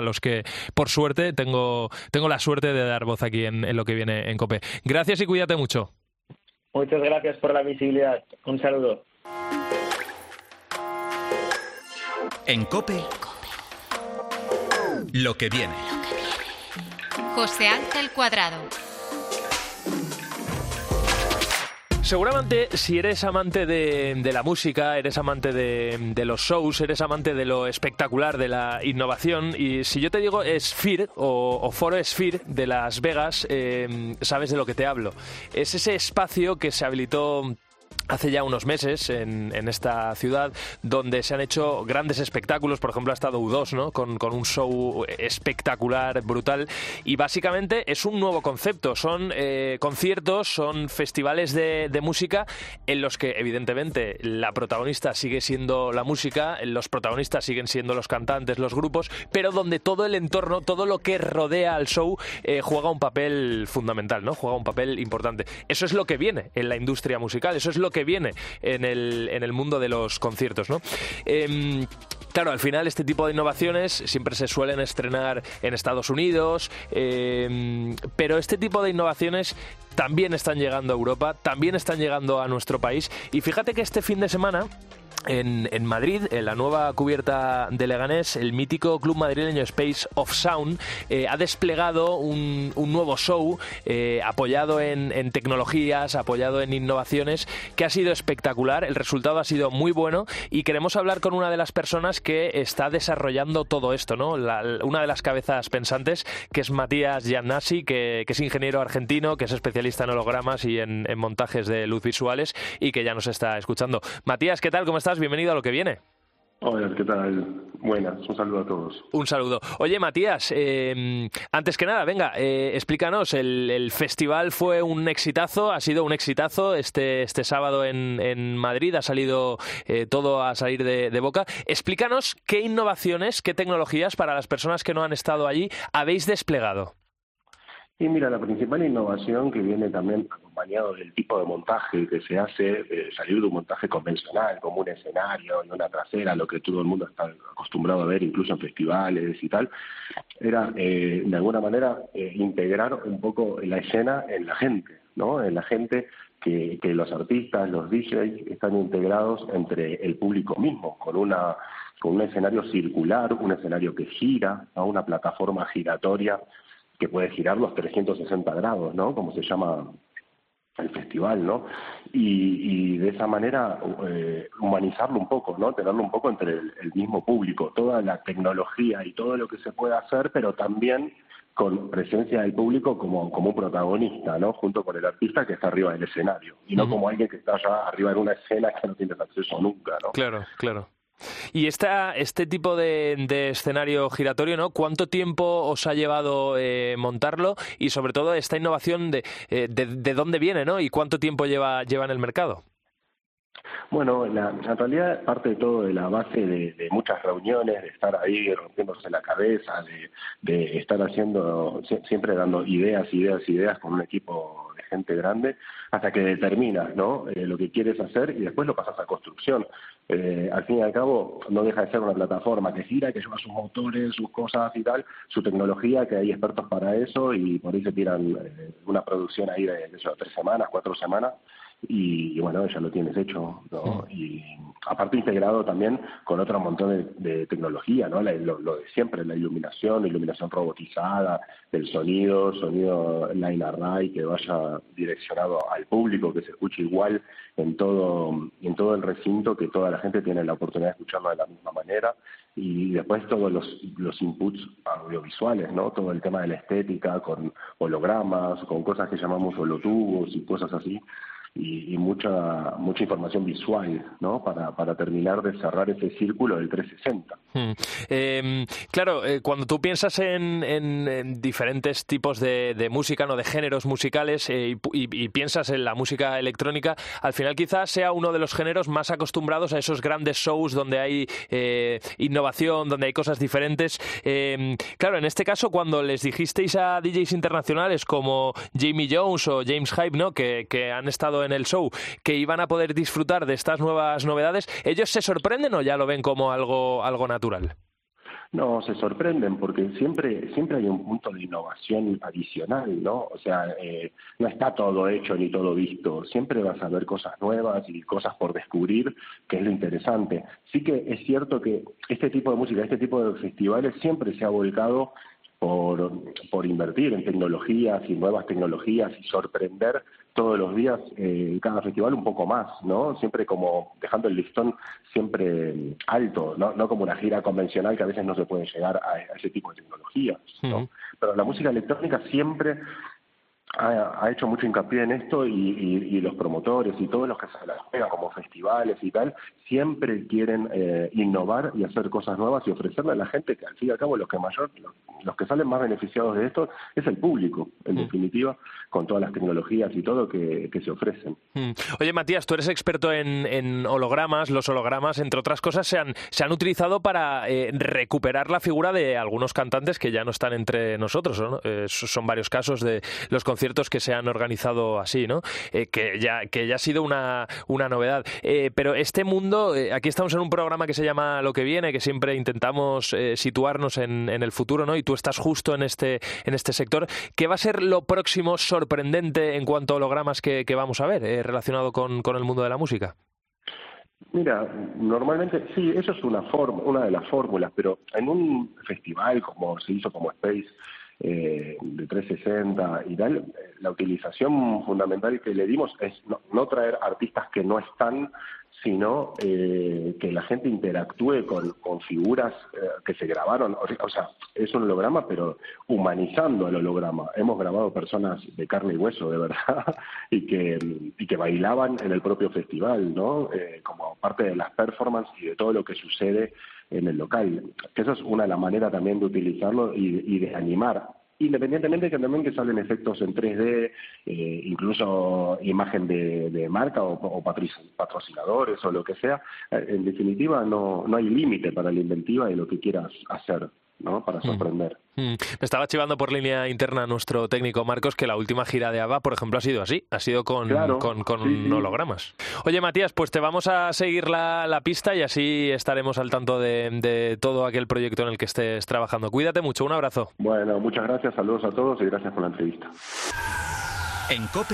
por suerte, tengo, tengo la suerte de dar voz aquí en, en Lo que viene en COPE. Gracias y cuídate mucho. Muchas gracias por la visibilidad. Un saludo. En COPE, Lo que viene. José Ángel Cuadrado. Seguramente si eres amante de, de la música, eres amante de, de los shows, eres amante de lo espectacular, de la innovación, y si yo te digo Sphere o, o Foro Sphere de Las Vegas, eh, sabes de lo que te hablo. Es ese espacio que se habilitó hace ya unos meses en, en esta ciudad, donde se han hecho grandes espectáculos. Por ejemplo, ha estado U dos, ¿no? Con, con un show espectacular, brutal, y básicamente es un nuevo concepto. Son eh, conciertos, son festivales de, de música en los que evidentemente la protagonista sigue siendo la música, los protagonistas siguen siendo los cantantes, los grupos, pero donde todo el entorno, todo lo que rodea al show eh, juega un papel fundamental, ¿no? Juega un papel importante. Eso es lo que viene en la industria musical, eso es lo que viene en el, en el mundo de los conciertos, ¿no? Eh, Claro, al final este tipo de innovaciones siempre se suelen estrenar en Estados Unidos, eh, pero este tipo de innovaciones también están llegando a Europa, también están llegando a nuestro país. Y fíjate que este fin de semana, En, en Madrid, en la nueva cubierta de Leganés, el mítico club madrileño Space of Sound eh, ha desplegado un, un nuevo show eh, apoyado en, en tecnologías, apoyado en innovaciones, que ha sido espectacular. El resultado ha sido muy bueno y queremos hablar con una de las personas que está desarrollando todo esto, ¿no? La, una de las cabezas pensantes, que es Matías Giannasi, que, que es ingeniero argentino, que es especialista en hologramas y en, en montajes de luz visuales, y que ya nos está escuchando. Matías, ¿qué tal? ¿Cómo estás? Bienvenido a Lo que viene. Hola, ¿qué tal? Buenas, un saludo a todos. Un saludo. Oye, Matías, eh, antes que nada, venga, eh, explícanos, el, el festival fue un exitazo, ha sido un exitazo este, este sábado en, en Madrid, ha salido eh, todo a salir de, de boca. Explícanos qué innovaciones, qué tecnologías, para las personas que no han estado allí, habéis desplegado. Y mira, la principal innovación, que viene también acompañado del tipo de montaje que se hace, de salir de un montaje convencional, como un escenario y una trasera, lo que todo el mundo está acostumbrado a ver, incluso en festivales y tal, era eh, de alguna manera eh, integrar un poco la escena en la gente, ¿no? En la gente, que, que los artistas, los D Js están integrados entre el público mismo, con una con un escenario circular, un escenario que gira, a una plataforma giratoria que puede girar los trescientos sesenta grados, ¿no? Como se llama el festival, ¿no? Y, y de esa manera eh, humanizarlo un poco, ¿no? Tenerlo un poco entre el, el mismo público, toda la tecnología y todo lo que se puede hacer, pero también con presencia del público como, como un protagonista, ¿no? Junto con el artista que está arriba del escenario, y no uh-huh. como alguien que está allá arriba en una escena que no tienes acceso nunca, ¿no? Claro, claro. Y esta, este tipo de, de escenario giratorio, ¿no? ¿Cuánto tiempo os ha llevado eh, montarlo? Y sobre todo esta innovación, de, eh, de, de dónde viene, ¿no? Y cuánto tiempo lleva, lleva en el mercado. Bueno, la, en realidad parte de todo de la base de, de muchas reuniones, de estar ahí rompiéndose la cabeza, de, de estar haciendo, siempre dando ideas, ideas, ideas con un equipo de gente grande, hasta que determinas, ¿no? Eh, lo que quieres hacer, y después lo pasas a construcción. Eh, al fin y al cabo, no deja de ser una plataforma que gira, que lleva sus motores, sus cosas y tal, su tecnología, que hay expertos para eso, y por ahí se tiran eh, una producción ahí de, de eso, tres semanas, cuatro semanas, y, y bueno, ya lo tienes hecho, ¿no? Y aparte integrado también con otro montón de, de tecnología, ¿no? La, lo, lo de siempre, la iluminación, la iluminación robotizada, el sonido, sonido line array que vaya direccionado al público, que se escuche igual en todo, en todo el recinto, que toda la gente tiene la oportunidad de escucharlo de la misma manera, y después todos los, los inputs audiovisuales, ¿no? Todo el tema de la estética, con hologramas, con cosas que llamamos holotubos y cosas así, y, y mucha mucha información visual, ¿no? Para, para terminar de cerrar ese círculo del trescientos sesenta. Hmm. Eh, claro, eh, cuando tú piensas en, en, en diferentes tipos de, de música, no de géneros musicales, eh, y, y, y piensas en la música electrónica, al final quizás sea uno de los géneros más acostumbrados a esos grandes shows donde hay eh, innovación, donde hay cosas diferentes. Eh, claro, en este caso, cuando les dijisteis a D Js internacionales como Jamie Jones o James Hype, ¿no? que, que han estado en el show, que iban a poder disfrutar de estas nuevas novedades, ¿ellos se sorprenden o ya lo ven como algo, algo natural? No, se sorprenden porque siempre siempre hay un punto de innovación adicional, ¿no? O sea, eh, no está todo hecho ni todo visto. Siempre vas a ver cosas nuevas y cosas por descubrir, que es lo interesante. Sí que es cierto que este tipo de música, este tipo de festivales siempre se ha volcado por, por invertir en tecnologías y nuevas tecnologías y sorprender todos los días eh, cada festival un poco más, ¿no? Siempre como dejando el listón siempre alto, ¿no? No como una gira convencional que a veces no se puede llegar a, a ese tipo de tecnologías, ¿no? Uh-huh. Pero la música electrónica siempre ha, ha hecho mucho hincapié en esto y, y, y los promotores y todos los que se las pegan como festivales y tal, siempre quieren eh, innovar y hacer cosas nuevas y ofrecerle a la gente que al fin y al cabo los que mayor, los, los que salen más beneficiados de esto es el público, en mm. definitiva, con todas las tecnologías y todo que, que se ofrecen. Mm. Oye, Matías, tú eres experto en, en hologramas. Los hologramas, entre otras cosas, se han, se han utilizado para eh, recuperar la figura de algunos cantantes que ya no están entre nosotros, ¿no? Eh, son varios casos de los conciertos que se han organizado así, ¿no? Eh, que ya que ya ha sido una, una novedad. Eh, pero este mundo, eh, aquí estamos en un programa que se llama Lo que viene, que siempre intentamos eh, situarnos en, en el futuro, ¿no? Y tú estás justo en este en este sector. ¿Qué va a ser lo próximo sorprendente en cuanto a hologramas que, que vamos a ver eh, relacionado con, con el mundo de la música? Mira, normalmente sí, eso es una forma, una de las fórmulas, pero en un festival como se hizo como Space, Eh, de trescientos sesenta y tal, la utilización fundamental que le dimos es no, no traer artistas que no están, sino eh, que la gente interactúe con, con figuras eh, que se grabaron, o, o sea, es un holograma, pero humanizando el holograma. Hemos grabado personas de carne y hueso, de verdad, y que y que bailaban en el propio festival, ¿no? Eh, como parte de las performances y de todo lo que sucede en el local. Que eso es una de las maneras también de utilizarlo y, y de animar, independientemente de que también que salen efectos en tres D, eh, incluso imagen de, de marca o, o patrocinadores o lo que sea. En definitiva, no, no hay límite para la inventiva y lo que quieras hacer, ¿no? Para sorprender. Mm. Mm. Me estaba chivando por línea interna nuestro técnico Marcos que la última gira de ABBA, por ejemplo, ha sido así, ha sido con, claro, con, con sí, sí. hologramas. Oye, Matías, pues te vamos a seguir la, la pista y así estaremos al tanto de, de todo aquel proyecto en el que estés trabajando. Cuídate mucho, un abrazo. Bueno, muchas gracias, saludos a todos y gracias por la entrevista. En COPE,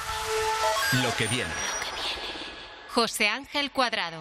lo que viene. José Ángel Cuadrado.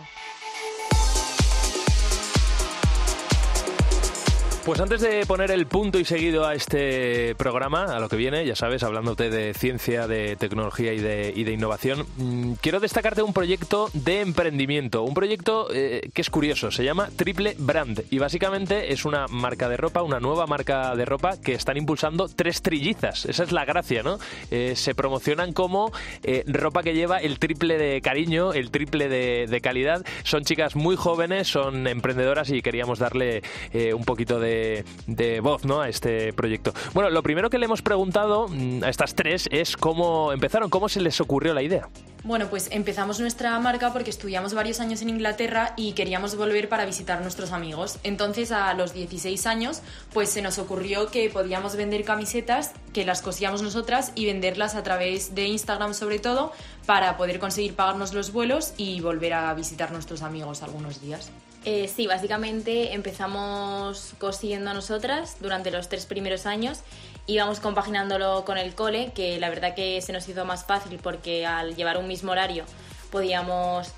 Pues antes de poner el punto y seguido a este programa, a lo que viene, ya sabes, hablándote de ciencia, de tecnología y de, y de innovación, mmm, quiero destacarte un proyecto de emprendimiento, un proyecto eh, que es curioso, se llama Triple Brand y básicamente es una marca de ropa, una nueva marca de ropa que están impulsando tres trillizas, esa es la gracia, ¿no? Eh, se promocionan como eh, ropa que lleva el triple de cariño, el triple de, de calidad, son chicas muy jóvenes, son emprendedoras y queríamos darle eh, un poquito de De, de voz, ¿no?, a este proyecto. Bueno, lo primero que le hemos preguntado a estas tres es cómo empezaron, cómo se les ocurrió la idea. Bueno, pues empezamos nuestra marca porque estudiamos varios años en Inglaterra y queríamos volver para visitar a nuestros amigos. Entonces, a los dieciséis años, pues se nos ocurrió que podíamos vender camisetas, que las cosíamos nosotras y venderlas a través de Instagram sobre todo, para poder conseguir pagarnos los vuelos y volver a visitar a nuestros amigos algunos días. Eh, sí, básicamente empezamos cosiendo a nosotras durante los tres primeros años, íbamos compaginándolo con el cole, que la verdad que se nos hizo más fácil porque al llevar un mismo horario podíamos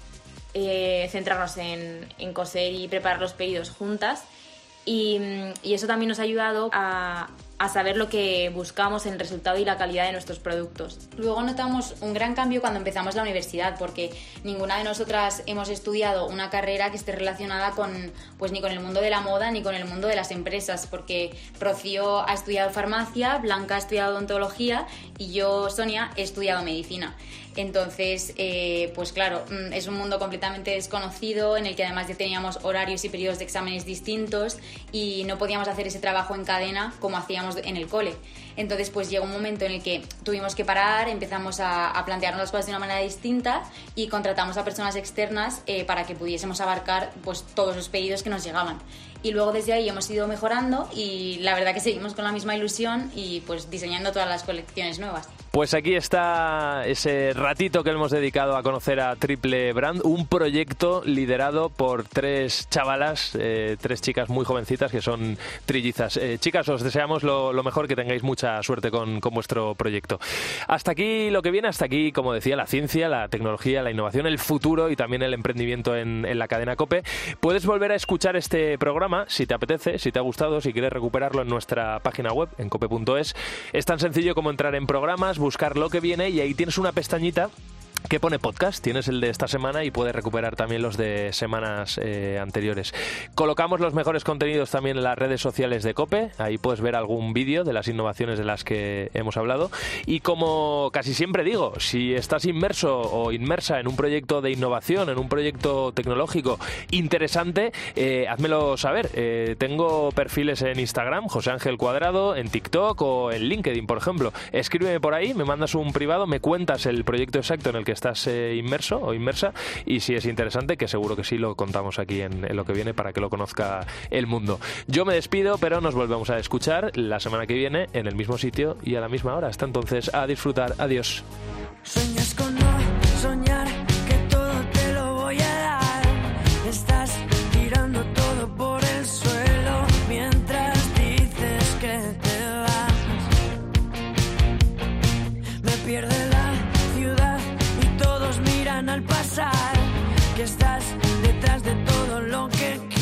eh, centrarnos en, en coser y preparar los pedidos juntas y, y eso también nos ha ayudado a, a saber lo que buscamos en el resultado y la calidad de nuestros productos. Luego notamos un gran cambio cuando empezamos la universidad, porque ninguna de nosotras hemos estudiado una carrera que esté relacionada con, pues ni con el mundo de la moda ni con el mundo de las empresas, porque Rocío ha estudiado farmacia, Blanca ha estudiado odontología y yo, Sonia, he estudiado medicina. Entonces, eh, pues claro, es un mundo completamente desconocido en el que además ya teníamos horarios y periodos de exámenes distintos y no podíamos hacer ese trabajo en cadena como hacíamos en el cole. Entonces, pues llegó un momento en el que tuvimos que parar, empezamos a, a plantearnos las cosas de una manera distinta y contratamos a personas externas eh, para que pudiésemos abarcar pues todos los pedidos que nos llegaban. Y luego desde ahí hemos ido mejorando y la verdad que seguimos con la misma ilusión y pues diseñando todas las colecciones nuevas. Pues aquí está ese ratito que hemos dedicado a conocer a Triple Brand, un proyecto liderado por tres chavalas, eh, tres chicas muy jovencitas que son trillizas. Eh, chicas, os deseamos lo, lo mejor, que tengáis mucha suerte con, con vuestro proyecto. Hasta aquí lo que viene, hasta aquí, como decía, la ciencia, la tecnología, la innovación, el futuro y también el emprendimiento en, en la cadena COPE. Puedes volver a escuchar este programa si te apetece, si te ha gustado, si quieres recuperarlo en nuestra página web, en cope punto es. Es tan sencillo como entrar en programas, buscar lo que viene y ahí tienes una pestañita que pone podcast, tienes el de esta semana y puedes recuperar también los de semanas eh, anteriores. Colocamos los mejores contenidos también en las redes sociales de COPE, ahí puedes ver algún vídeo de las innovaciones de las que hemos hablado y como casi siempre digo, si estás inmerso o inmersa en un proyecto de innovación, en un proyecto tecnológico interesante, eh, házmelo saber. Eh, tengo perfiles en Instagram, José Ángel Cuadrado, en TikTok o en LinkedIn, por ejemplo. Escríbeme por ahí, me mandas un privado, me cuentas el proyecto exacto en el que estás eh, inmerso o inmersa y si es interesante, que seguro que sí, lo contamos aquí en, en lo que viene para que lo conozca el mundo. Yo me despido, pero nos volvemos a escuchar la semana que viene en el mismo sitio y a la misma hora. Hasta entonces, a disfrutar. Adiós. Sueñas con no soñar, que todo te lo voy a dar. Estás tirando todo por el suelo mientras dices que te vas. Me pierde la ciudad y todos miran al pasar, que estás detrás de todo lo que